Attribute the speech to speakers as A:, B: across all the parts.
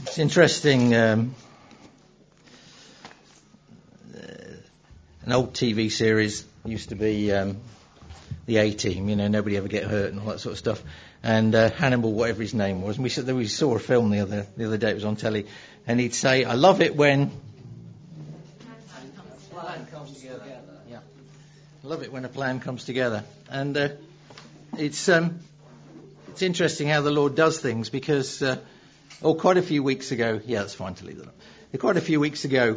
A: It's interesting. An old TV series used to be the A-Team. You know, nobody ever get hurt and all that sort of stuff. And Hannibal, whatever his name was, and we saw a film the other day. It was on telly, and he'd say, "I love it when a plan comes together." Yeah, I love it when a plan comes together. And it's interesting how the Lord does things, because quite a few weeks ago, it's fine to leave that up. Quite a few weeks ago,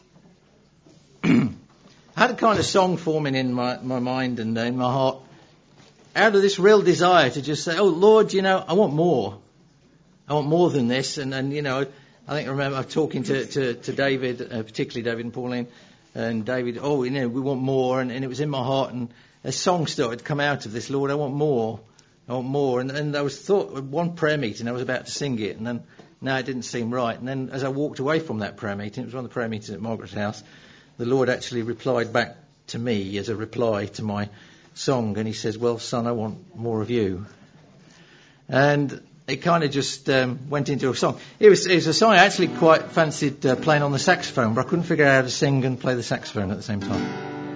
A: I had a kind of song forming in my mind and in my heart, out of this real desire to just say, "Oh Lord, you know, I want more. I want more than this." And you know, I remember talking to David, particularly David and Pauline, and David, you know, we want more, and it was in my heart, and a song started to come out of this, "Lord, I want more. I want more." And I was thought, one prayer meeting, I was about to sing it, and then now it didn't seem right. And then as I walked away from that prayer meeting, it was one of the prayer meetings at Margaret's house, the Lord actually replied back to me as a reply to my song, and he says, "Well, son, I want more of you." And it kind of just went into a song. It was a song I actually quite fancied playing on the saxophone, but I couldn't figure out how to sing and play the saxophone at the same time.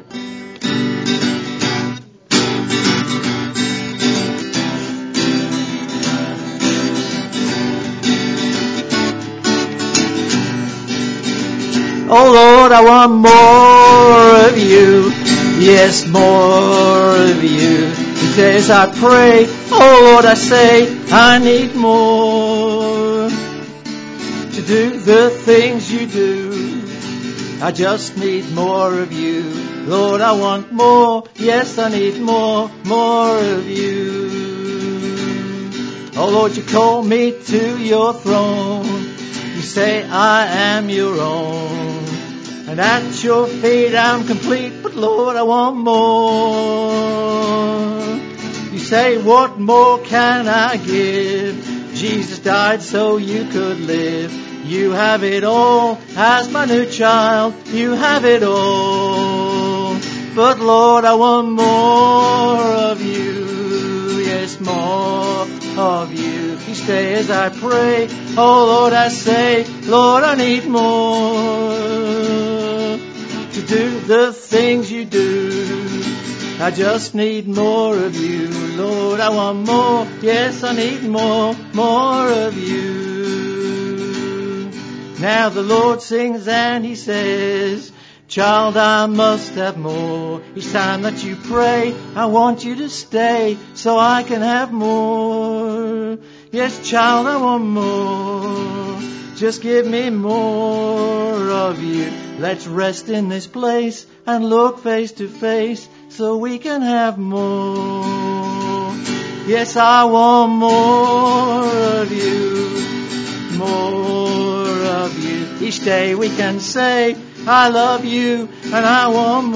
A: Oh Lord, I want more of you. Yes, more of you. He says, I pray. Oh Lord, I say, I need more to do the things you do. I just need more of you. Lord, I want more. Yes, I need more of you. Oh Lord, you call me to your throne. You say I am your own. And at your feet I'm complete, but Lord, I want more. You say, what more can I give? Jesus died so you could live. You have it all as my new child. You have it all. But Lord, I want more of you. Yes, more of you. You stay as I pray. Oh Lord, I say, Lord, I need more to do the things you do. I just need more of you. Lord, I want more. Yes, I need more of you. Now the Lord sings and he says, child, I must have more. Each time that you pray, I want you to stay so I can have more. Yes, child, I want more. Just give me more of you. Let's rest in this place and look face to face so we can have more. Yes, I want more of you. More of you. Each day we can say, I love you and I want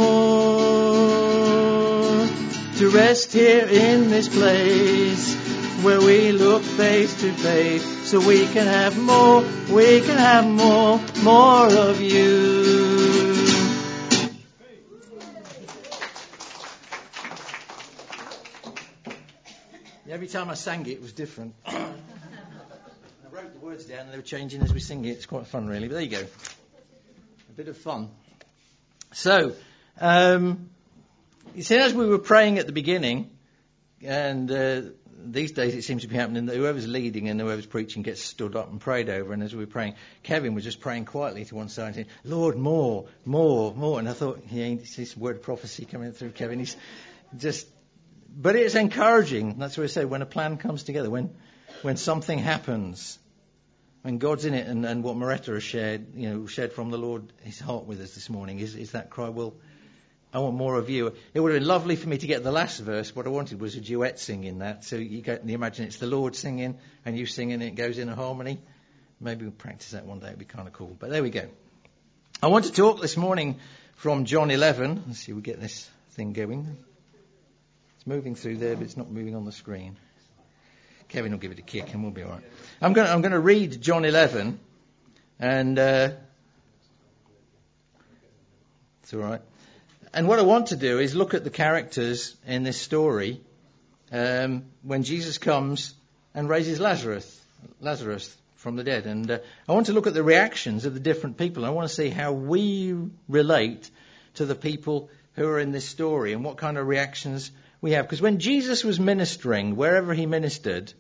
A: more. To rest here in this place where we look face to face so we can have more of you. Every time I sang it was different. I wrote the words down and they were changing as we sing it. It's quite fun really, but there you go. A bit of fun. So, you see, as we were praying at the beginning, and these days it seems to be happening that whoever's leading and whoever's preaching gets stood up and prayed over. And as we were praying, Kevin was just praying quietly to one side and saying, Lord, more. And I thought, it's this word of prophecy coming through Kevin. He's just, but it's encouraging. That's what I say, when a plan comes together, when something happens, when God's in it, and what Moretta has shared from the Lord, his heart with us this morning, is that cry, well, I want more of you. It would have been lovely for me to get the last verse. What I wanted was a duet singing that. So you imagine it's the Lord singing and you singing and it goes in a harmony. Maybe we'll practice that one day. It'd be kind of cool. But there we go. I want to talk this morning from John 11. Let's see if we get this thing going. It's moving through there, but it's not moving on the screen. Kevin will give it a kick and we'll be all right. I'm going to read John 11 and it's all right. And what I want to do is look at the characters in this story when Jesus comes and raises Lazarus from the dead. And I want to look at the reactions of the different people. I want to see how we relate to the people who are in this story and what kind of reactions we have. Because when Jesus was ministering, wherever he ministered,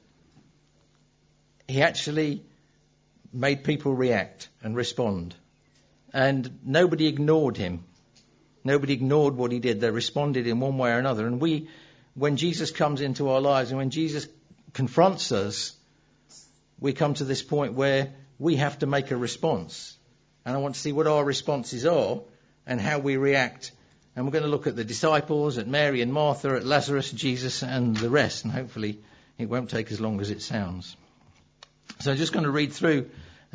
A: he actually made people react and respond. And nobody ignored him. Nobody ignored what he did. They responded in one way or another. And we, when Jesus comes into our lives and when Jesus confronts us, we come to this point where we have to make a response. And I want to see what our responses are and how we react. And we're going to look at the disciples, at Mary and Martha, at Lazarus, Jesus, and the rest. And hopefully it won't take as long as it sounds. So I'm just going to read through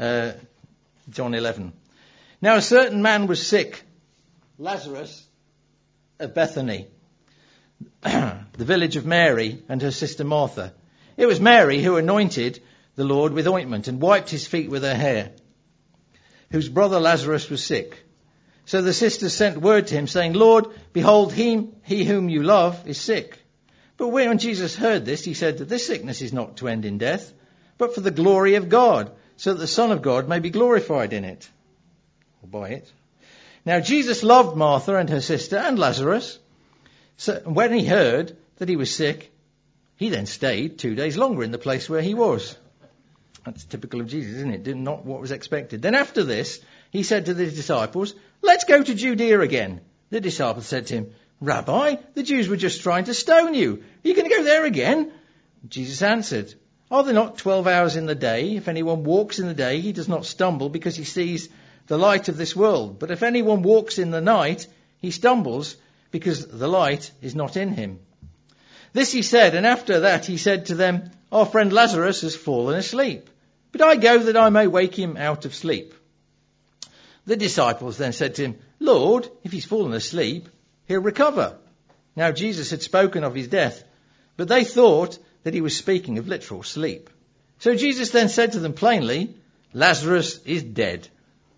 A: John 11. Now a certain man was sick, Lazarus of Bethany, the village of Mary and her sister Martha. It was Mary who anointed the Lord with ointment and wiped his feet with her hair, whose brother Lazarus was sick. So the sisters sent word to him, saying, Lord, behold, he whom you love is sick. But when Jesus heard this, he said that this sickness is not to end in death, but for the glory of God, so that the Son of God may be glorified in it, or by it. Now Jesus loved Martha and her sister and Lazarus. So when he heard that he was sick, he then stayed 2 days longer in the place where he was. That's typical of Jesus, isn't it? Did not what was expected. Then after this, he said to the disciples, let's go to Judea again. The disciples said to him, Rabbi, the Jews were just trying to stone you. Are you going to go there again? Jesus answered, are there not 12 hours in the day? If anyone walks in the day, he does not stumble because he sees the light of this world. But if anyone walks in the night, he stumbles because the light is not in him. This he said, and after that he said to them, our friend Lazarus has fallen asleep, but I go that I may wake him out of sleep. The disciples then said to him, Lord, if he's fallen asleep, he'll recover. Now Jesus had spoken of his death, but they thought that he was speaking of literal sleep. So Jesus then said to them plainly, Lazarus is dead.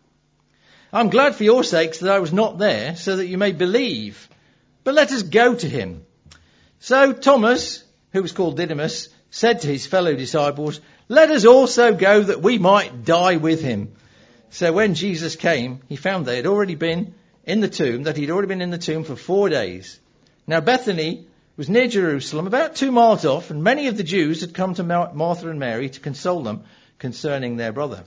A: I'm glad for your sakes that I was not there, so that you may believe. But let us go to him. So Thomas, who was called Didymus, said to his fellow disciples, let us also go that we might die with him. So when Jesus came, he found they had already been in the tomb, that he'd already been in the tomb for 4 days. Now Bethany was near Jerusalem, about 2 miles off, and many of the Jews had come to Martha and Mary to console them concerning their brother.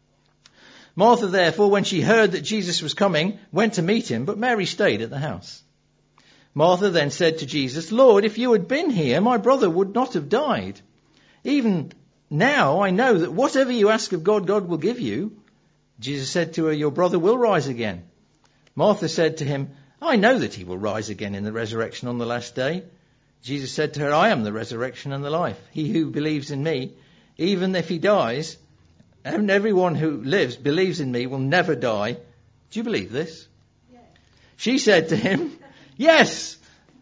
A: Martha, therefore, when she heard that Jesus was coming, went to meet him, but Mary stayed at the house. Martha then said to Jesus, Lord, if you had been here, my brother would not have died. Even now I know that whatever you ask of God, God will give you. Jesus said to her, your brother will rise again. Martha said to him, I know that he will rise again in the resurrection on the last day. Jesus said to her, I am the resurrection and the life. He who believes in me, even if he dies, and everyone who lives, believes in me, will never die. Do you believe this? Yes. She said to him, yes,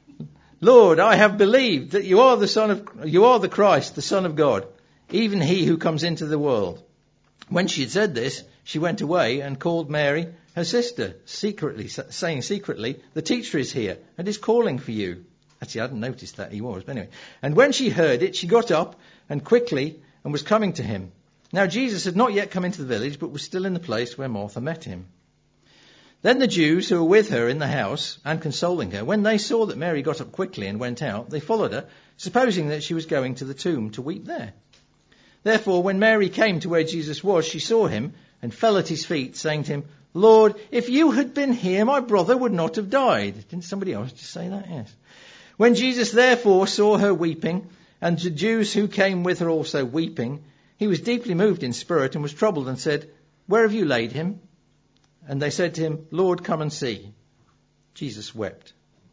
A: Lord, I have believed that you are the Christ, the Son of God, even he who comes into the world. When she had said this, she went away and called Mary, her sister, saying secretly, the teacher is here and is calling for you. Actually, I hadn't noticed that he was, but anyway. And when she heard it, she got up and quickly and was coming to him. Now Jesus had not yet come into the village, but was still in the place where Martha met him. Then the Jews who were with her in the house and consoling her, when they saw that Mary got up quickly and went out, they followed her, supposing that she was going to the tomb to weep there. Therefore, when Mary came to where Jesus was, she saw him and fell at his feet, saying to him, Lord, if you had been here, my brother would not have died. Didn't somebody else just say that? Yes. When Jesus therefore saw her weeping, and the Jews who came with her also weeping, he was deeply moved in spirit and was troubled and said, where have you laid him? And they said to him, Lord, come and see. Jesus wept.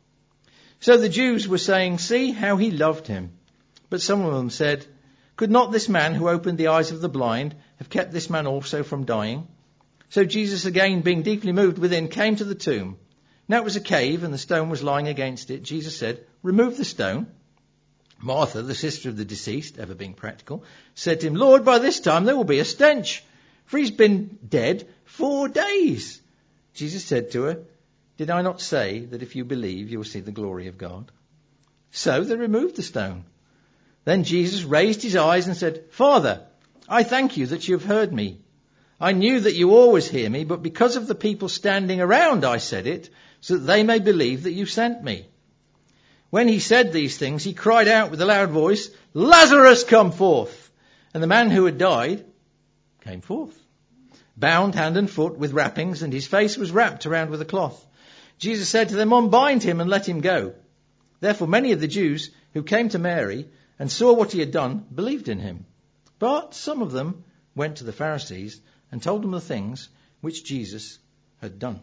A: So the Jews were saying, see how he loved him. But some of them said, could not this man who opened the eyes of the blind have kept this man also from dying? So Jesus, again being deeply moved within, came to the tomb. Now it was a cave, and the stone was lying against it. Jesus said, remove the stone. Martha, the sister of the deceased, ever being practical, said to him, Lord, by this time there will be a stench, for he's been dead 4 days. Jesus said to her, did I not say that if you believe, you will see the glory of God? So they removed the stone. Then Jesus raised his eyes and said, Father, I thank you that you have heard me. I knew that you always hear me, but because of the people standing around I said it, so that they may believe that you sent me." When he said these things, he cried out with a loud voice, "Lazarus, come forth!" And the man who had died came forth, bound hand and foot with wrappings, and his face was wrapped around with a cloth. Jesus said to them, "Unbind him and let him go." Therefore many of the Jews who came to Mary and saw what he had done believed in him. But some of them went to the Pharisees and told them the things which Jesus had done.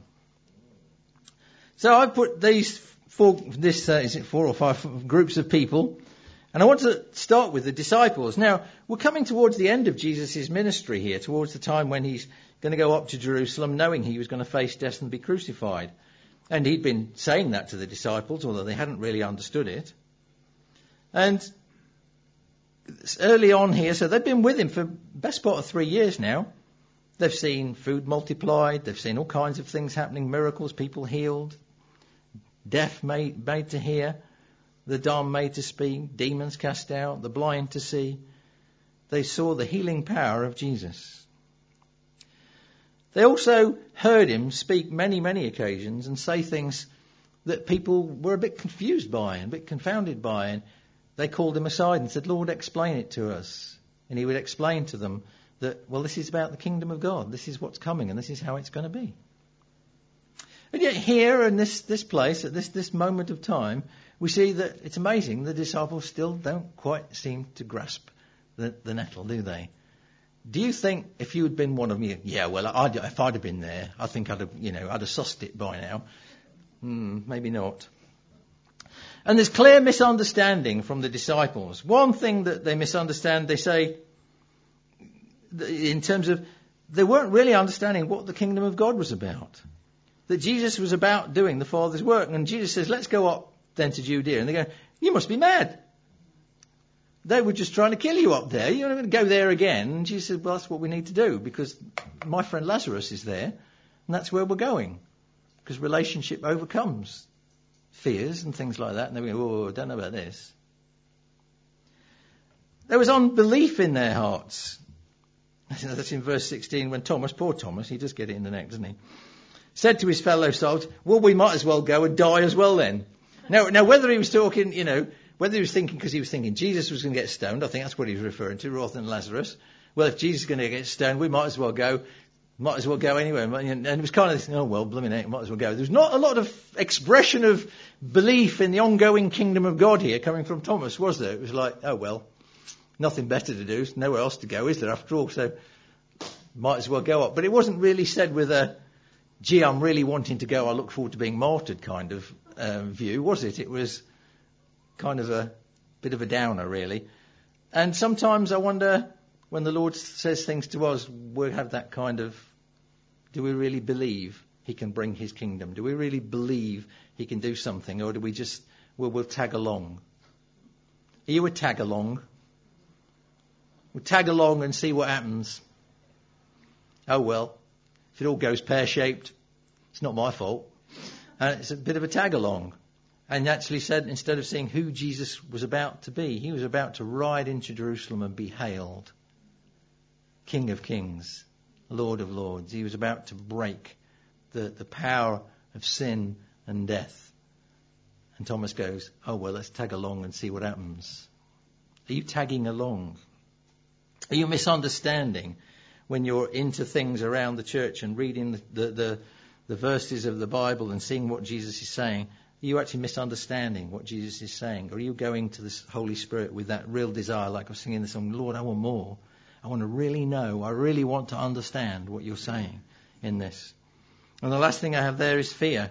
A: So I put these four or five groups of people, and I want to start with the disciples. Now, we're coming towards the end of Jesus' ministry here, towards the time when he's going to go up to Jerusalem, knowing he was going to face death and be crucified. And he'd been saying that to the disciples, although they hadn't really understood it. And early on here, so they've been with him for the best part of 3 years now. They've seen food multiplied, they've seen all kinds of things happening, miracles, people healed, deaf made to hear, the dumb made to speak, demons cast out, the blind to see. They saw the healing power of Jesus. They also heard him speak many, many occasions and say things that people were a bit confused by and a bit confounded by. And they called him aside and said, "Lord, explain it to us." And he would explain to them that, well, this is about the kingdom of God. This is what's coming and this is how it's going to be. And yet here in this place, at this moment of time, we see that it's amazing. The disciples still don't quite seem to grasp the nettle, do they? Do you think if you had been one of me, yeah, well, if I'd have been there, I think I'd have sussed it by now. Maybe not. And there's clear misunderstanding from the disciples. One thing that they misunderstand, they say, in terms of, they weren't really understanding what the kingdom of God was about. That Jesus was about doing the Father's work. And Jesus says, "Let's go up then to Judea." And they go, "You must be mad. They were just trying to kill you up there. You're not going to go there again." And Jesus said, "Well, that's what we need to do because my friend Lazarus is there and that's where we're going." Because relationship overcomes fears and things like that. And they go, "Oh, I don't know about this." There was unbelief in their hearts. That's in verse 16 when poor Thomas, he does get it in the neck, doesn't he? Said to his fellow soldiers, "Well, we might as well go and die as well then." Now whether he was talking, whether he was thinking because he was thinking Jesus was going to get stoned, I think that's what he was referring to, rather than Lazarus. Well, if Jesus is going to get stoned, we might as well go anyway. And it was kind of this, "Oh, well, blooming heck, might as well go." There's not a lot of expression of belief in the ongoing kingdom of God here coming from Thomas, was there? It was like, "Oh, well, nothing better to do, nowhere else to go, is there, after all, so might as well go up." But it wasn't really said with a, "Gee, I'm really wanting to go, I look forward to being martyred" kind of view, was it? It was kind of a bit of a downer, really. And sometimes I wonder, when the Lord says things to us, we have that kind of, do we really believe he can bring his kingdom? Do we really believe he can do something? Or do we just, we'll tag along? Are you a tag along? We'll tag along and see what happens. Oh, well, if it all goes pear-shaped, it's not my fault. And it's a bit of a tag-along. And actually said, instead of seeing who Jesus was about to be, he was about to ride into Jerusalem and be hailed King of Kings, Lord of Lords. He was about to break the power of sin and death. And Thomas goes, "Oh, well, let's tag along and see what happens." Are you tagging along? Are you misunderstanding when you're into things around the church and reading the verses of the Bible and seeing what Jesus is saying? Are you actually misunderstanding what Jesus is saying? Or are you going to the Holy Spirit with that real desire, like I was singing the song, "Lord, I want more. I want to really know. I really want to understand what you're saying in this." And the last thing I have there is fear.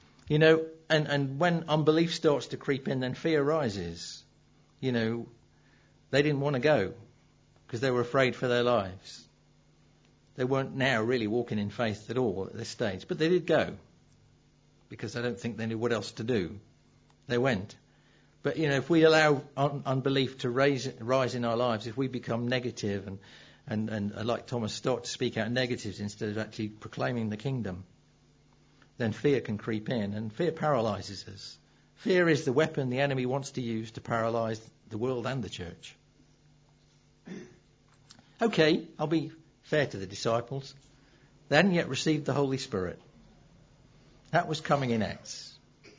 A: And when unbelief starts to creep in, then fear rises. They didn't want to go because they were afraid for their lives. They weren't now really walking in faith at all at this stage. But they did go because I don't think they knew what else to do. They went. But, if we allow unbelief to rise in our lives, if we become negative and like Thomas, start to speak out negatives instead of actually proclaiming the kingdom, then fear can creep in, and fear paralyzes us. Fear is the weapon the enemy wants to use to paralyze the world and the church. Okay, I'll be fair to the disciples. They hadn't yet received the Holy Spirit. That was coming in Acts.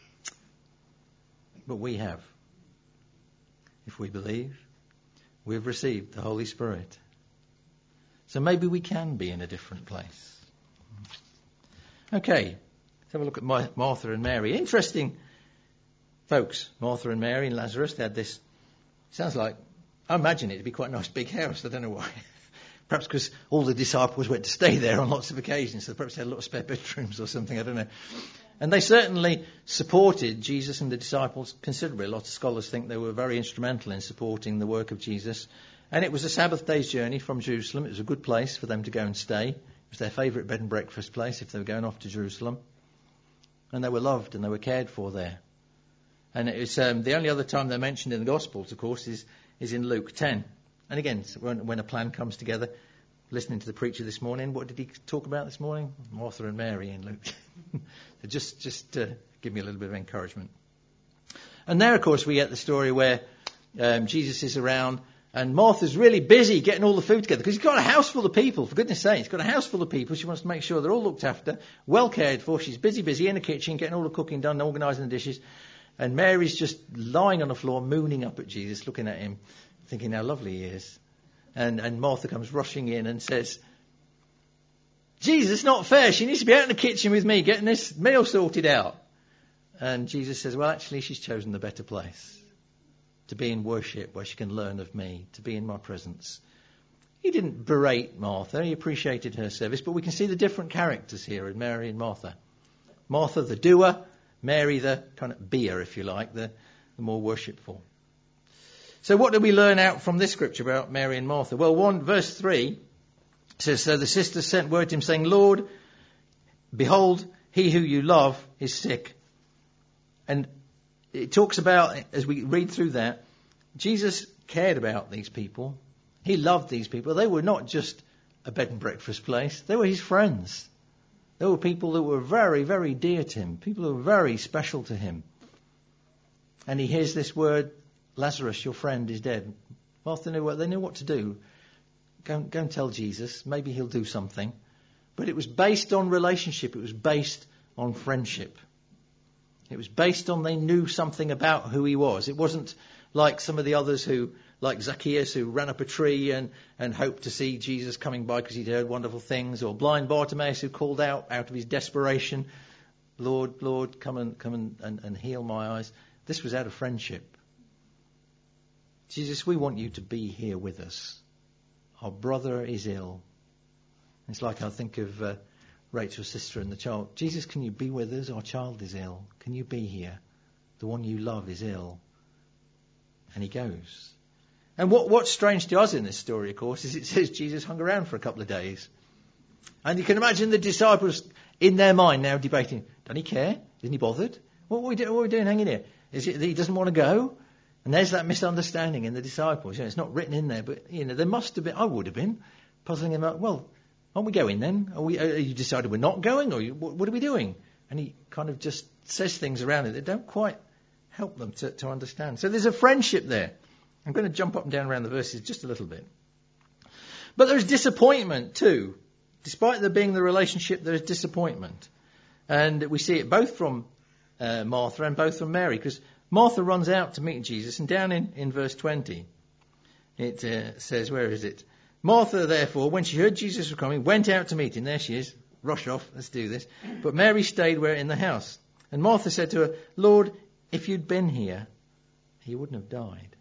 A: But we have. If we believe, we've received the Holy Spirit. So maybe we can be in a different place. Okay, let's have a look at Martha and Mary. Interesting folks, Martha and Mary and Lazarus. They had this, sounds like, I imagine it to be quite a nice big house. I don't know why. Perhaps because all the disciples went to stay there on lots of occasions, so perhaps they had a lot of spare bedrooms or something, I don't know. And they certainly supported Jesus and the disciples considerably. A lot of scholars think they were very instrumental in supporting the work of Jesus. And it was a Sabbath day's journey from Jerusalem. It was a good place for them to go and stay. It was their favourite bed and breakfast place if they were going off to Jerusalem. And they were loved and they were cared for there. And it was the only other time they're mentioned in the Gospels, of course, is in Luke 10. And again, when a plan comes together, listening to the preacher this morning, what did he talk about this morning? Martha and Mary in Luke. So just give me a little bit of encouragement. And there, of course, we get the story where Jesus is around and Martha's really busy getting all the food together because he's got a house full of people, for goodness sake. He's got a house full of people. She wants to make sure they're all looked after, well cared for. She's busy in the kitchen, getting all the cooking done, organising the dishes. And Mary's just lying on the floor, mooning up at Jesus, looking at him, thinking how lovely he is. And Martha comes rushing in and says, Jesus, it's not fair. She needs to be out in the kitchen with me, getting this meal sorted out. And Jesus says, well, actually, she's chosen the better place. To be in worship where she can learn of me, to be in my presence. He didn't berate Martha. He appreciated her service. But we can see the different characters here in Mary and Martha. Martha, the doer. Mary, the kind of beer, if you like, the more worshipful. So what do we learn out from this scripture about Mary and Martha? Well, verse 3 says, so the sisters sent word to him saying, Lord, behold, he who you love is sick. And it talks about, as we read through that, Jesus cared about these people. He loved these people. They were not just a bed and breakfast place. They were his friends. They were people that were very, very dear to him. People who were very special to him. And he hears this word, Lazarus, your friend, is dead. Martha knew they knew what to do. Go and tell Jesus. Maybe he'll do something. But it was based on relationship. It was based on friendship. It was based on they knew something about who he was. It wasn't like some of the others who, like Zacchaeus, who ran up a tree and hoped to see Jesus coming by because he'd heard wonderful things, or blind Bartimaeus who called out of his desperation, Lord, Lord, come and heal my eyes. This was out of friendship. Jesus, we want you to be here with us. Our brother is ill. It's like I think of Rachel's sister and the child. Jesus, can you be with us? Our child is ill. Can you be here? The one you love is ill. And he goes. And what's strange to us in this story, of course, is it says Jesus hung around for a couple of days. And you can imagine the disciples in their mind now debating, doesn't he care? Isn't he bothered? What are we doing hanging here? Is it that he doesn't want to go? And there's that misunderstanding in the disciples. It's not written in there, but there must have been, I would have been, puzzling him out. Well, aren't we going then? Are you decided we're not going? Or what are we doing? And he kind of just says things around it that don't quite help them to understand. So there's a friendship there. I'm going to jump up and down around the verses just a little bit. But there's disappointment too. Despite there being the relationship, there's disappointment. And we see it both from Martha and both from Mary. Because Martha runs out to meet Jesus. And down in verse 20, it says, where is it? Martha, therefore, when she heard Jesus was coming, went out to meet him. There she is. Rush off. Let's do this. But Mary stayed in the house. And Martha said to her, Lord, if you'd been here, he wouldn't have died.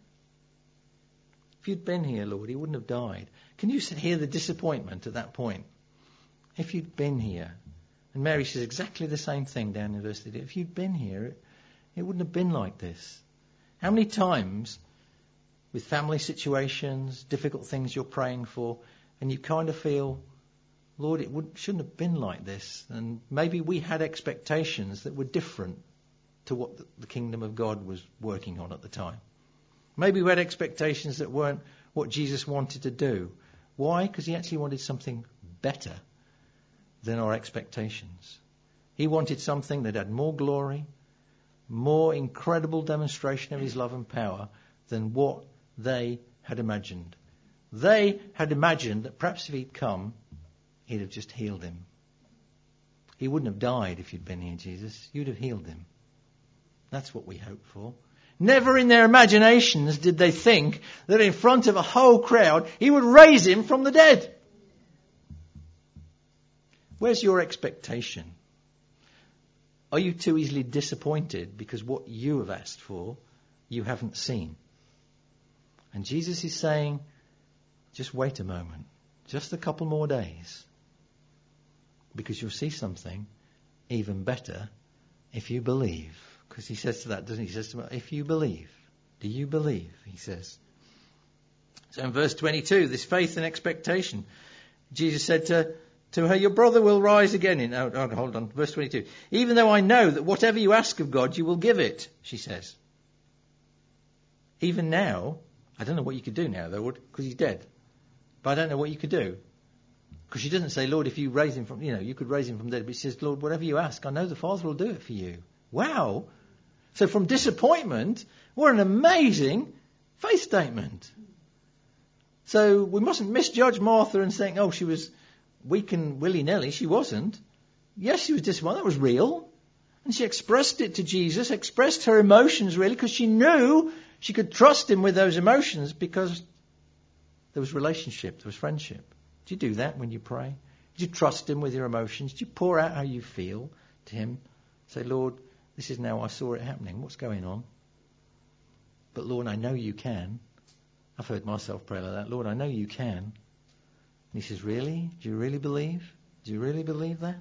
A: If you'd been here, Lord, he wouldn't have died. Can you hear the disappointment at that point? If you'd been here. And Mary says exactly the same thing down in verse 30. If you'd been here, it wouldn't have been like this. How many times with family situations, difficult things you're praying for, and you kind of feel, Lord, it shouldn't have been like this. And maybe we had expectations that were different to what the kingdom of God was working on at the time. Maybe we had expectations that weren't what Jesus wanted to do. Why? Because he actually wanted something better than our expectations. He wanted something that had more glory, more incredible demonstration of his love and power than what they had imagined. They had imagined that perhaps if he'd come, he'd have just healed him. He wouldn't have died if you'd been here, Jesus. You'd have healed him. That's what we hope for. Never in their imaginations did they think that in front of a whole crowd, he would raise him from the dead. Where's your expectation? Are you too easily disappointed because what you have asked for, you haven't seen? And Jesus is saying, just wait a moment, just a couple more days, because you'll see something even better if you believe. Because he says to that, doesn't he? He says to me, if you believe. Do you believe? He says. So in verse 22, this faith and expectation, Jesus said to her, your brother will rise again. Hold on, verse 22. Even though I know that whatever you ask of God, you will give it, she says. Even now, I don't know what you could do now, though, because he's dead. But I don't know what you could do. Because she doesn't say, Lord, if you raise him from, you could raise him from dead. But she says, Lord, whatever you ask, I know the Father will do it for you. Wow. So from disappointment, what an amazing faith statement. So we mustn't misjudge Martha and think, she was weak and willy-nilly. She wasn't. Yes, she was disappointed. That was real. And she expressed it to Jesus, expressed her emotions really, because she knew she could trust him with those emotions because there was relationship, there was friendship. Do you do that when you pray? Do you trust him with your emotions? Do you pour out how you feel to him? Say, Lord, this is now I saw it happening. What's going on? But Lord, I know you can. I've heard myself pray like that. Lord, I know you can. And he says, really? Do you really believe? Do you really believe that?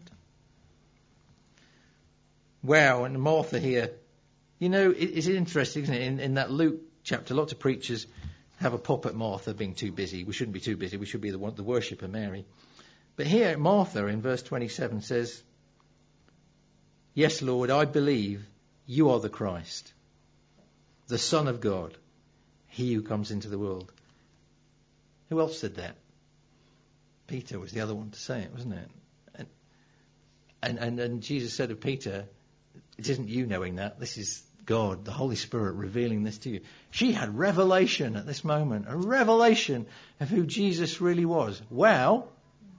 A: Wow, and Martha here. It's interesting, isn't it? In that Luke chapter, lots of preachers have a pop at Martha being too busy. We shouldn't be too busy. We should be the worshipper Mary. But here Martha in verse 27 says, yes, Lord, I believe you are the Christ, the Son of God, he who comes into the world. Who else said that? Peter was the other one to say it, wasn't it? And Jesus said of Peter, it isn't you knowing that, this is God, the Holy Spirit revealing this to you. She had revelation at this moment, a revelation of who Jesus really was. Wow.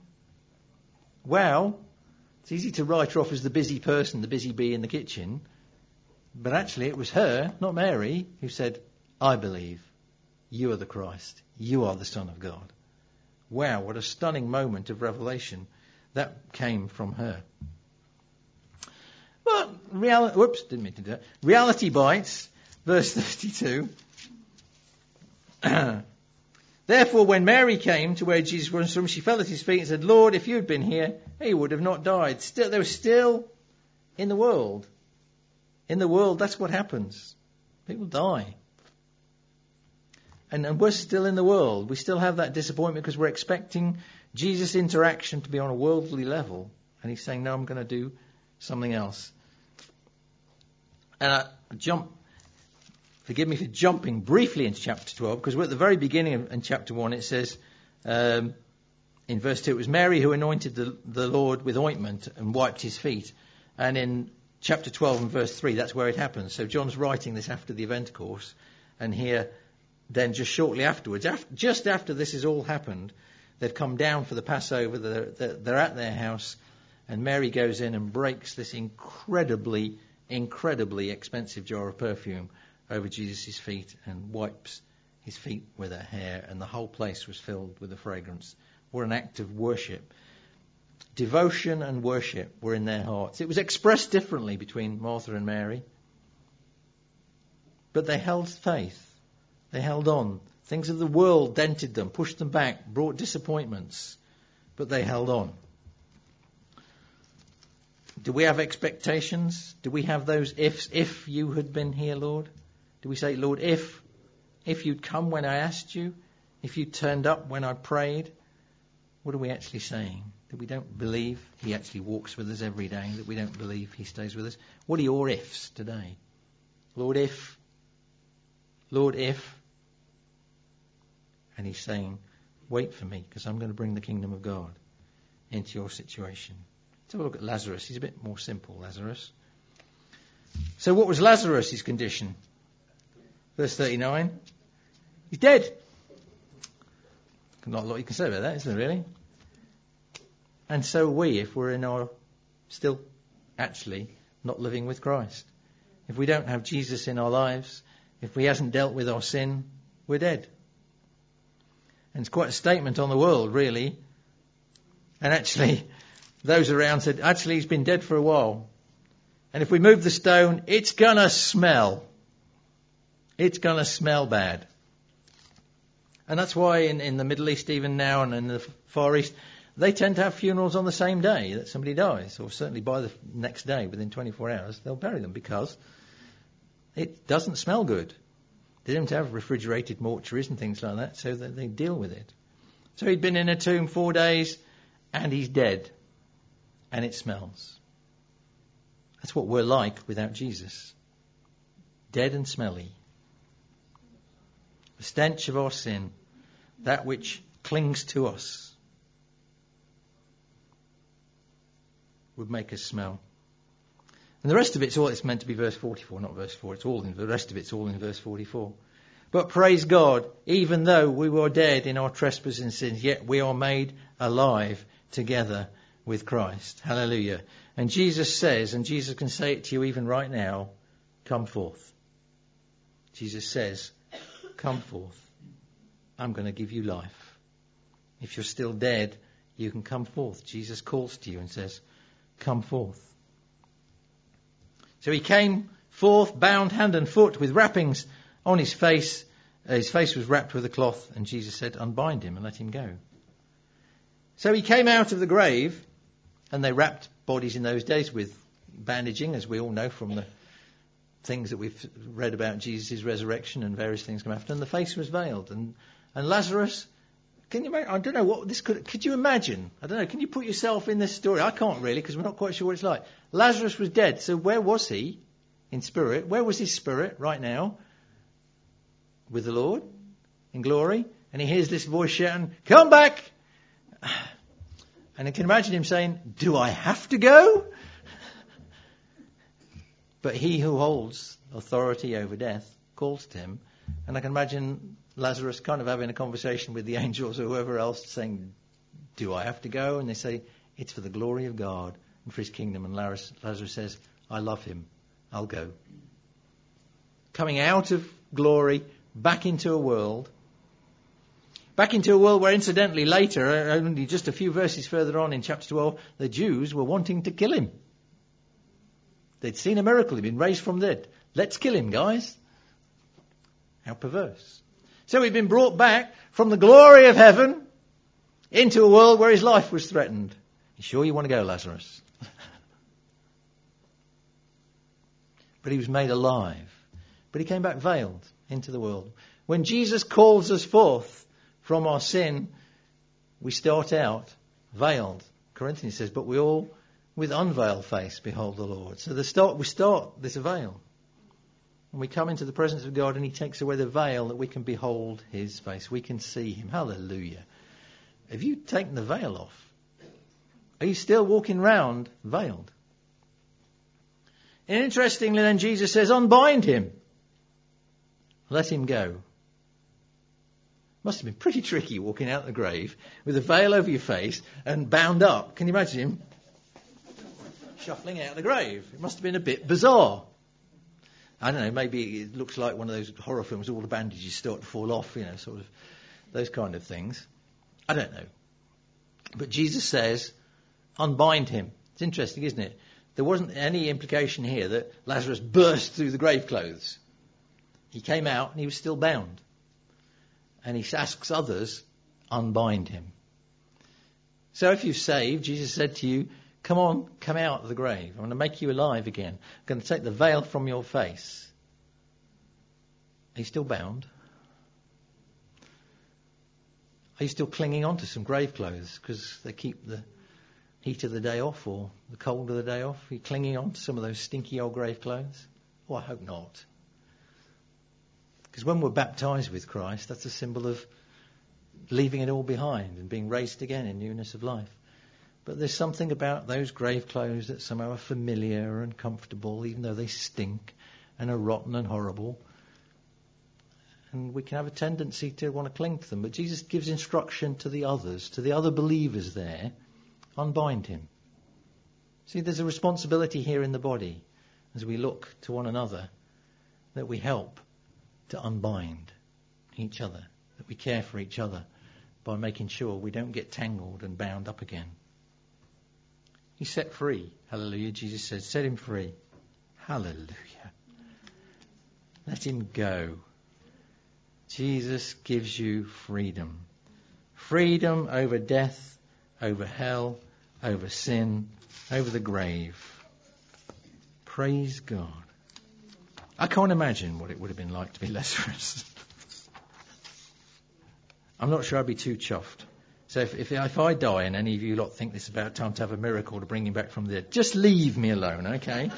A: It's easy to write her off as the busy person, the busy bee in the kitchen. But actually it was her, not Mary, who said, I believe you are the Christ. You are the Son of God. Wow, what a stunning moment of revelation that came from her. But reality bites, verse 32. Therefore, when Mary came to where Jesus was from, she fell at his feet and said, Lord, if you had been here, he would have not died. They were still in the world. In the world, that's what happens. People die. And we're still in the world. We still have that disappointment because we're expecting Jesus' interaction to be on a worldly level. And he's saying, no, I'm going to do something else. And forgive me for jumping briefly into chapter 12, because we're at the very beginning in chapter 1. It says, in verse 2, it was Mary who anointed the Lord with ointment and wiped his feet. And in chapter 12 and verse 3, that's where it happens. So John's writing this after the event, of course. And here, then just shortly afterwards, just after this has all happened, they've come down for the Passover, they're at their house, and Mary goes in and breaks this incredibly expensive jar of perfume over Jesus' feet and wipes his feet with her hair, and the whole place was filled with the fragrance. What an act of worship. Devotion and worship were in their hearts. It was expressed differently between Martha and Mary, but they held faith. They held on. Things of the world dented them, pushed them back, brought disappointments, but they held on. Do we have expectations? Do we have those ifs? If you had been here, Lord? Do we say, Lord, if you'd come when I asked you, if you turned up when I prayed? What are we actually saying? That we don't believe he actually walks with us every day, that we don't believe he stays with us? What are your ifs today? Lord, if. Lord, if. And he's saying, wait for me, because I'm going to bring the kingdom of God into your situation. Let's have a look at Lazarus. He's a bit more simple, Lazarus. So what was Lazarus' condition? Verse 39. He's dead. Not a lot you can say about that, is there really? And so are we, if we're still actually not living with Christ. If we don't have Jesus in our lives, if he hasn't dealt with our sin, we're dead. And it's quite a statement on the world, really. And actually, those around said, actually, he's been dead for a while. And if we move the stone, it's going to smell. It's going to smell bad. And that's why in the Middle East, even now, and in the Far East, they tend to have funerals on the same day that somebody dies, or certainly by the next day, within 24 hours, they'll bury them because it doesn't smell good. They don't have refrigerated mortuaries and things like that, so that they deal with it. So he'd been in a tomb 4 days, and he's dead, and it smells. That's what we're like without Jesus. Dead and smelly. The stench of our sin, that which clings to us, would make us smell. And the rest of it's meant to be verse 44, not verse 4. The rest of it's all in verse 44. But praise God, even though we were dead in our trespasses and sins, yet we are made alive together with Christ. Hallelujah. And Jesus says, and Jesus can say it to you even right now, come forth. Jesus says, come forth. I'm going to give you life. If you're still dead, you can come forth. Jesus calls to you and says, come forth. So he came forth, bound hand and foot with wrappings on his face. His face was wrapped with a cloth, and Jesus said, unbind him and let him go. So he came out of the grave, and they wrapped bodies in those days with bandaging, as we all know from the things that we've read about Jesus' resurrection and various things come after. And the face was veiled. And Lazarus, can you imagine? I don't know what this could you imagine? I don't know. Can you put yourself in this story? I can't really, because we're not quite sure what it's like. Lazarus was dead. So where was he in spirit? Where was his spirit right now? With the Lord in glory. And he hears this voice shouting, come back! And I can imagine him saying, do I have to go? But he who holds authority over death calls to him. And I can imagine Lazarus kind of having a conversation with the angels or whoever else saying, do I have to go? And they say, it's for the glory of God and for his kingdom. And Lazarus says, I love him. I'll go. Coming out of glory, back into a world where incidentally later, only just a few verses further on in chapter 12, the Jews were wanting to kill him. They'd seen a miracle. He'd been raised from the dead. Let's kill him, guys. How perverse. So he'd been brought back from the glory of heaven into a world where his life was threatened. You sure you want to go, Lazarus? But he was made alive. But he came back veiled into the world. When Jesus calls us forth from our sin, we start out veiled. Corinthians says, but we all with unveiled face behold the Lord. So we start this veil. And we come into the presence of God and he takes away the veil that we can behold his face. We can see him. Hallelujah. Have you taken the veil off? Are you still walking round veiled? And interestingly then Jesus says, unbind him. Let him go. Must have been pretty tricky walking out of the grave with a veil over your face and bound up. Can you imagine him shuffling out of the grave? It must have been a bit bizarre. I don't know, maybe it looks like one of those horror films, all the bandages start to fall off, sort of those kind of things. I don't know. But Jesus says, unbind him. It's interesting, isn't it? There wasn't any implication here that Lazarus burst through the grave clothes. He came out and he was still bound. And he asks others, unbind him. So if you're saved, Jesus said to you, come on, come out of the grave. I'm going to make you alive again. I'm going to take the veil from your face. Are you still bound? Are you still clinging on to some grave clothes because they keep the heat of the day off or the cold of the day off? Are you clinging on to some of those stinky old grave clothes? Oh, I hope not. Because when we're baptized with Christ, that's a symbol of leaving it all behind and being raised again in newness of life. But there's something about those grave clothes that somehow are familiar and comfortable, even though they stink and are rotten and horrible. And we can have a tendency to want to cling to them. But Jesus gives instruction to the others, to the other believers there. Unbind him. See, there's a responsibility here in the body as we look to one another that we help to unbind each other, that we care for each other by making sure we don't get tangled and bound up again. He's set free. Hallelujah. Jesus says, set him free. Hallelujah. Let him go. Jesus gives you freedom. Freedom over death, over hell, over sin, over the grave. Praise God. I can't imagine what it would have been like to be Lazarus. I'm not sure I'd be too chuffed. So if I die and any of you lot think this is about time to have a miracle to bring him back from the dead, just leave me alone, okay?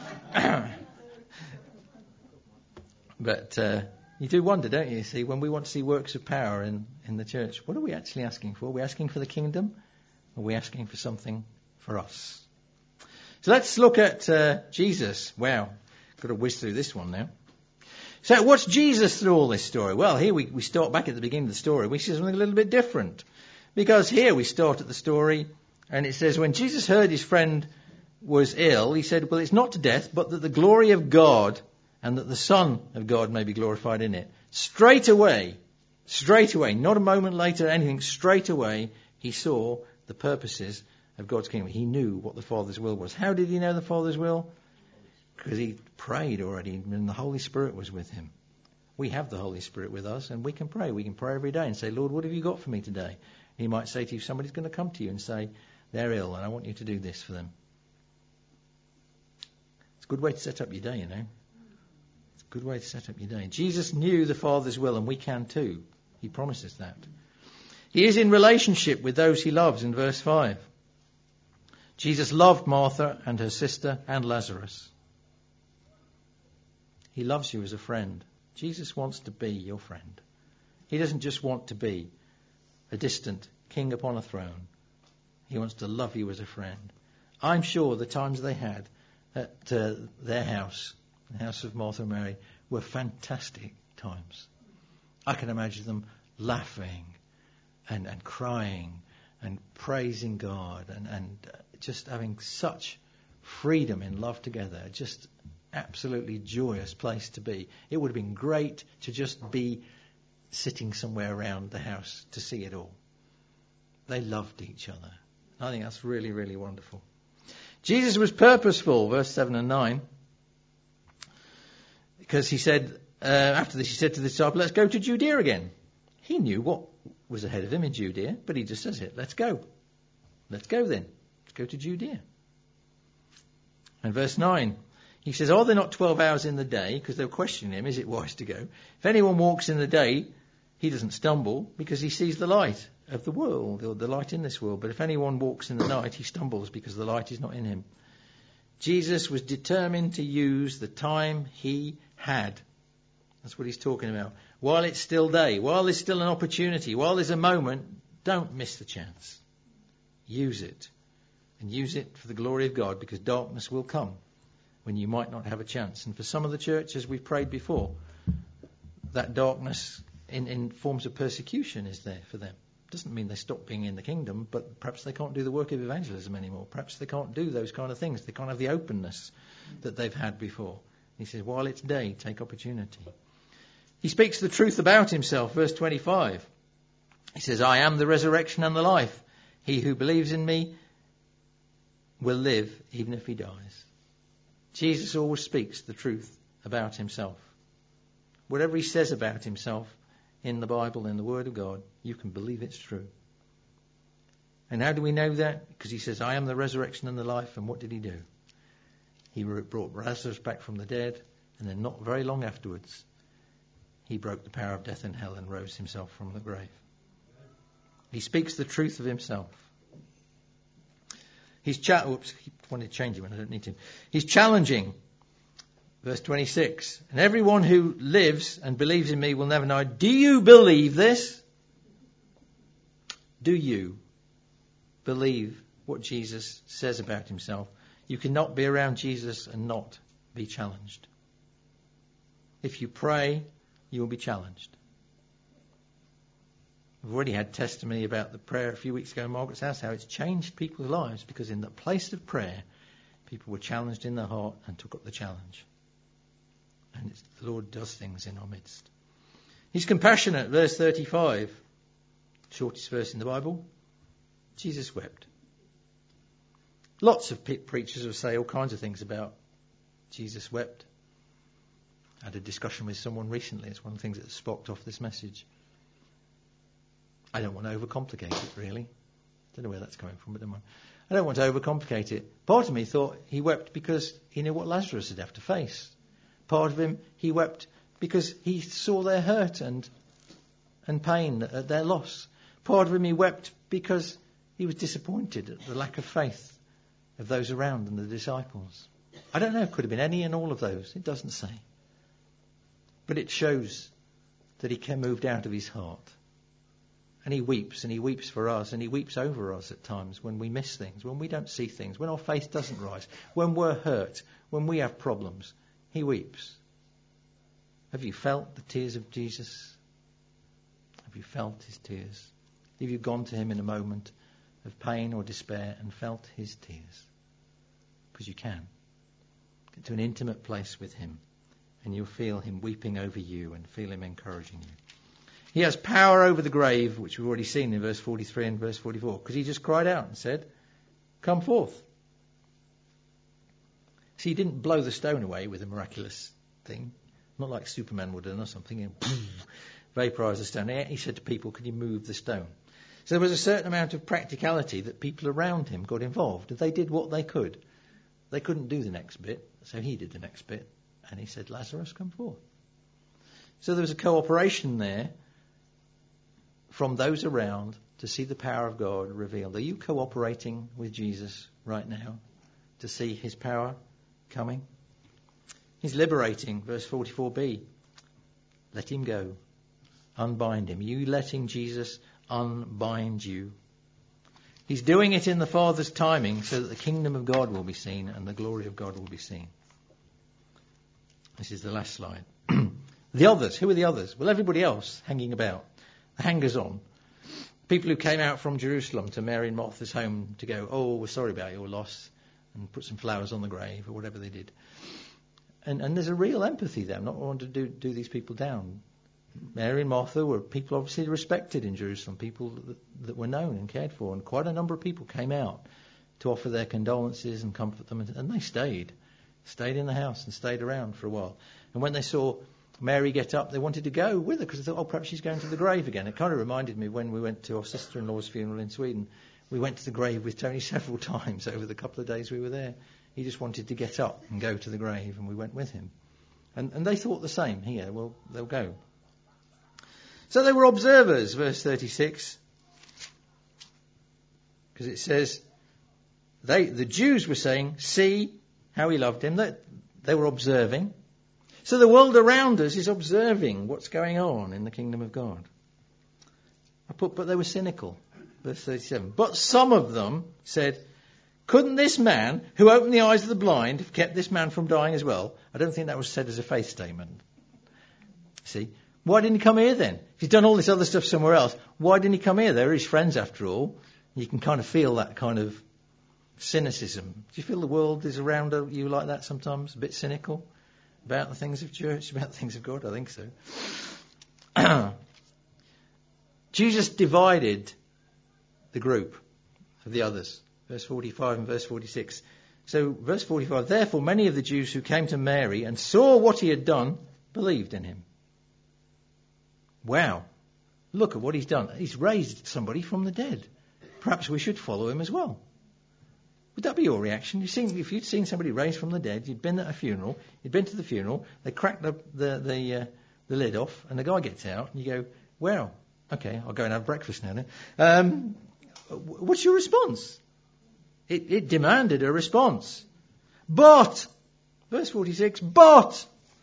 A: But you do wonder, don't you? See, when we want to see works of power in the church, what are we actually asking for? Are we asking for the kingdom? Or are we asking for something for us? So let's look at Jesus. Wow, got to whiz through this one now. So what's Jesus through all this story? Well, here we start back at the beginning of the story. We see something a little bit different. Because here we start at the story, and it says, when Jesus heard his friend was ill, he said, well, it's not to death, but that the glory of God and that the Son of God may be glorified in it. Straight away, not a moment later, anything, straight away, he saw the purposes of God's kingdom. He knew what the Father's will was. How did he know the Father's will? Because he prayed already, and the Holy Spirit was with him. We have the Holy Spirit with us, and we can pray. We can pray every day and say, Lord, what have you got for me today? He might say to you, somebody's going to come to you and say, they're ill, and I want you to do this for them. It's a good way to set up your day, you know. It's a good way to set up your day. Jesus knew the Father's will, and we can too. He promises that. He is in relationship with those he loves in verse 5. Jesus loved Martha and her sister and Lazarus. He loves you as a friend. Jesus wants to be your friend. He doesn't just want to be a distant king upon a throne. He wants to love you as a friend. I'm sure the times they had at their house, the house of Martha and Mary, were fantastic times. I can imagine them laughing and crying and praising God and just having such freedom in love together. Just absolutely joyous place to be. It would have been great to just be sitting somewhere around the house to see it all. They loved each other. I think that's really, really wonderful. Jesus was purposeful, verse 7 and 9, because he said, after this, he said to the disciples, let's go to Judea again. He knew what was ahead of him in Judea, but he just says it, let's go. Let's go then. Let's go to Judea. And verse 9, he says, are there not 12 hours in the day? Because they were questioning him, is it wise to go? If anyone walks in the day, he doesn't stumble because he sees the light of the world, or the light in this world. But if anyone walks in the night, he stumbles because the light is not in him. Jesus was determined to use the time he had. That's what he's talking about. While it's still day, while there's still an opportunity, while there's a moment, don't miss the chance. Use it. And use it for the glory of God, because darkness will come when you might not have a chance. And for some of the churches, we've prayed before, that darkness in forms of persecution is there for them. Doesn't mean they stop being in the kingdom, but perhaps they can't do the work of evangelism anymore. Perhaps they can't do those kind of things. They can't have the openness that they've had before. He says, while it's day, take opportunity. He speaks the truth about himself, verse 25. He says, I am the resurrection and the life. He who believes in me will live even if he dies. Jesus always speaks the truth about himself. Whatever he says about himself in the Bible, in the Word of God, you can believe it's true. And how do we know that? Because he says, I am the resurrection and the life. And what did he do? He brought Lazarus back from the dead, and then not very long afterwards, he broke the power of death and hell and rose himself from the grave. He speaks the truth of himself. He's wanted to change it when I don't need to. He's challenging. Verse 26. And everyone who lives and believes in me will never die. Do you believe this? Do you believe what Jesus says about himself? You cannot be around Jesus and not be challenged. If you pray you will be challenged. We've already had testimony about the prayer a few weeks ago in Margaret's house, how it's changed people's lives, because in the place of prayer, people were challenged in their heart and took up the challenge. And the Lord does things in our midst. He's compassionate, verse 35, shortest verse in the Bible. Jesus wept. Lots of preachers will say all kinds of things about Jesus wept. I had a discussion with someone recently. It's one of the things that sparked off this message. I don't want to overcomplicate it, really. Don't know where that's coming from, but don't mind. I don't want to overcomplicate it. Part of me thought he wept because he knew what Lazarus would have to face. Part of him, he wept because he saw their hurt and pain at their loss. Part of him, he wept because he was disappointed at the lack of faith of those around and the disciples. I don't know, it could have been any and all of those. It doesn't say. But it shows that he moved out of his heart. And he weeps for us, and he weeps over us at times when we miss things, when we don't see things, when our faith doesn't rise, when we're hurt, when we have problems. He weeps. Have you felt the tears of Jesus? Have you felt his tears? Have you gone to him in a moment of pain or despair and felt his tears? Because you can. Get to an intimate place with him, and you'll feel him weeping over you and feel him encouraging you. He has power over the grave, which we've already seen in verse 43 and verse 44, because he just cried out and said, "Come forth." See, he didn't blow the stone away with a miraculous thing, not like Superman would have done or something, and vaporise the stone. He said to people, "Can you move the stone?" So there was a certain amount of practicality that people around him got involved. They did what they could. They couldn't do the next bit, so he did the next bit, and he said, "Lazarus, come forth." So there was a cooperation there from those around to see the power of God revealed. Are you cooperating with Jesus right now to see his power coming? He's liberating, verse 44b. Let him go. Unbind him. You letting Jesus unbind you. He's doing it in the Father's timing so that the kingdom of God will be seen and the glory of God will be seen. This is the last slide. The others. Who are the others? Well, everybody else hanging about. The hangers-on. People who came out from Jerusalem to Mary and Martha's home to go, "Oh, we're sorry about your loss," and put some flowers on the grave or whatever they did. And there's a real empathy there. I'm not wanting to do these people down. Mary and Martha were people obviously respected in Jerusalem, people that were known and cared for, and quite a number of people came out to offer their condolences and comfort them, and they stayed in the house and stayed around for a while. And when they saw Mary get up, they wanted to go with her because they thought, "Oh, perhaps she's going to the grave again." It kind of reminded me when we went to our sister-in-law's funeral in Sweden. We went to the grave with Tony several times over the couple of days we were there. He just wanted to get up and go to the grave, and we went with him. And they thought the same here. Well, they'll go. So they were observers, verse 36. Because it says, the Jews were saying, "See how he loved him." They were observing. So the world around us is observing what's going on in the kingdom of God. But they were cynical. Verse 37. But some of them said, "Couldn't this man who opened the eyes of the blind have kept this man from dying as well?" I don't think that was said as a faith statement. See, why didn't he come here then? If he's done all this other stuff somewhere else, why didn't he come here? They're his friends after all. You can kind of feel that kind of cynicism. Do you feel the world is around you like that sometimes? A bit cynical about the things of church, about the things of God? I think so. Jesus divided the group of the others. Verse 45 and verse 46. So verse 45, therefore many of the Jews who came to Mary and saw what he had done believed in him. Wow, look at what he's done. He's raised somebody from the dead. Perhaps we should follow him as well. Would that be your reaction? If you'd seen somebody raised from the dead, you'd been at a funeral, you'd been to the funeral, they cracked the lid off, and the guy gets out, and you go, "Well, okay, I'll go and have breakfast now then." What's your response? It demanded a response. But, verse 46, but,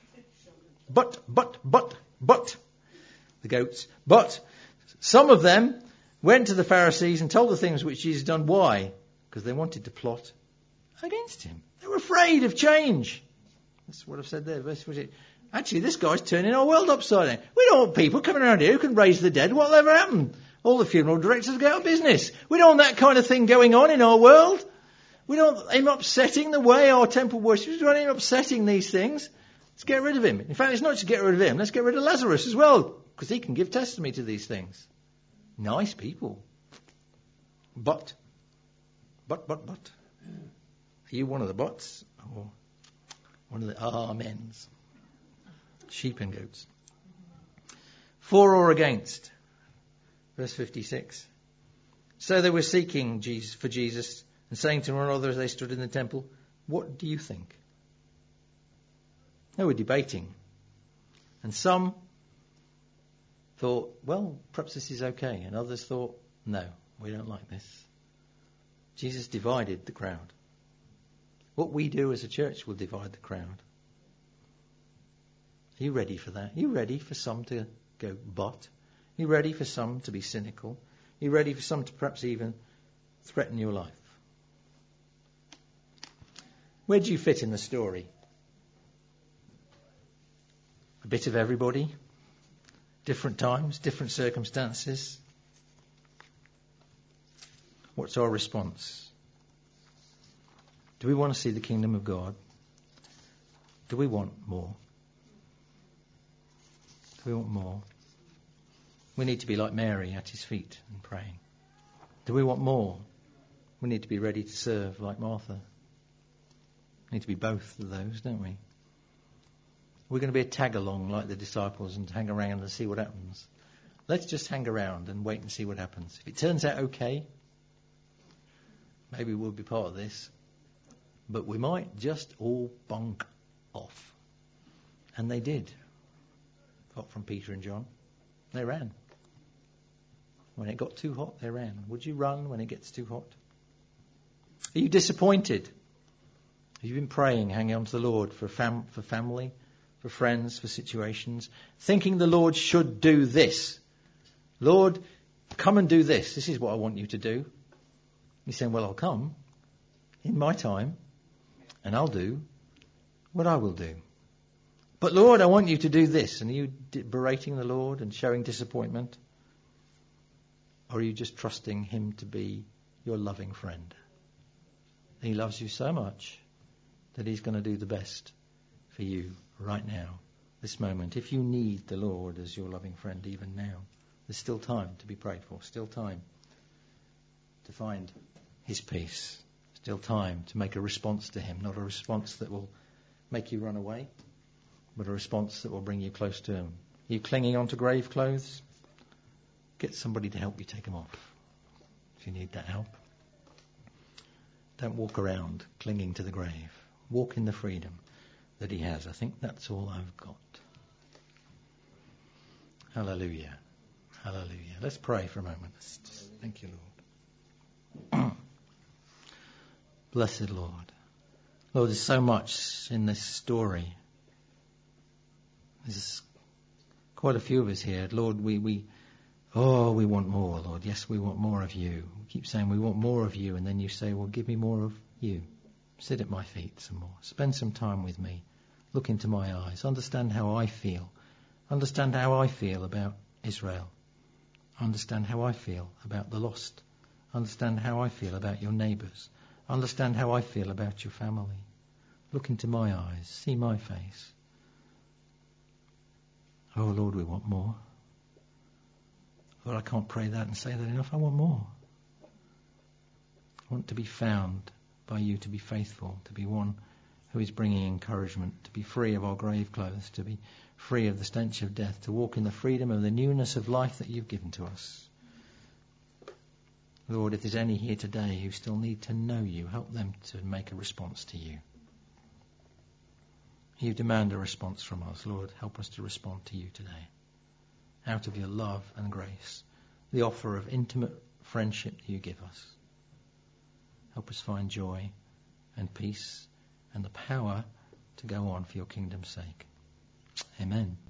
A: the goats, but some of them went to the Pharisees and told the things which Jesus had done. Why? Because they wanted to plot against him. They were afraid of change. That's what I've said there, verse 48. Actually, this guy's turning our world upside down. We don't want people coming around here who can raise the dead. What'll ever happen? All the funeral directors go out of business. We don't want that kind of thing going on in our world. We don't want him upsetting the way our temple worships. We don't want him upsetting these things. Let's get rid of him. In fact, it's not just get rid of him. Let's get rid of Lazarus as well, because he can give testimony to these things. Nice people. But. Are you one of the buts? Or one of the amens? Sheep and goats. For or against? Verse 56. So they were seeking for Jesus and saying to one another as they stood in the temple, what do you think? They were debating. And some thought, well, perhaps this is okay. And others thought, no, we don't like this. Jesus divided the crowd. What we do as a church will divide the crowd. Are you ready for that? Are you ready for some to go, but? Are you ready for some to be cynical? Are you ready for some to perhaps even threaten your life? Where do you fit in the story? A bit of everybody? Different times, different circumstances? What's our response? Do we want to see the kingdom of God? Do we want more? Do we want more? We need to be like Mary at his feet and praying. Do we want more? We need to be ready to serve like Martha. We need to be both of those, don't we? We're going to be a tag-along like the disciples and hang around and see what happens. Let's just hang around and wait and see what happens. If it turns out okay, maybe we'll be part of this. But we might just all bunk off. And they did. Apart from Peter and John. They ran. When it got too hot, they ran. Would you run when it gets too hot? Are you disappointed? Have you been praying, hanging on to the Lord for family, for friends, for situations, thinking the Lord should do this? Lord, come and do this. This is what I want you to do. You're saying, well, I'll come in my time and I'll do what I will do. But Lord, I want you to do this. And are you berating the Lord and showing disappointment? Or are you just trusting him to be your loving friend? He loves you so much that he's going to do the best for you right now, this moment. If you need the Lord as your loving friend even now, there's still time to be prayed for, still time to find his peace, still time to make a response to him, not a response that will make you run away, but a response that will bring you close to him. Are you clinging onto grave clothes? Get somebody to help you take them off if you need that help. Don't walk around clinging to the grave. Walk in the freedom that he has. I think that's all I've got. Hallelujah. Hallelujah. Let's pray for a moment. Thank you, Lord. Blessed Lord. Lord, there's so much in this story. There's quite a few of us here. Lord, we want more, Lord. Yes, we want more of you. We keep saying we want more of you, and then you say, well, give me more of you. Sit at my feet some more. Spend some time with me. Look into my eyes. Understand how I feel. Understand how I feel about Israel. Understand how I feel about the lost. Understand how I feel about your neighbours. Understand how I feel about your family. Look into my eyes. See my face. Oh, Lord, we want more. Lord, I can't pray that and say that enough. I want more. I want to be found by you, to be faithful, to be one who is bringing encouragement, to be free of our grave clothes, to be free of the stench of death, to walk in the freedom of the newness of life that you've given to us. Lord, if there's any here today who still need to know you, help them to make a response to you. You demand a response from us. Lord, help us to respond to you today. Out of your love and grace, the offer of intimate friendship that you give us. Help us find joy and peace and the power to go on for your kingdom's sake. Amen.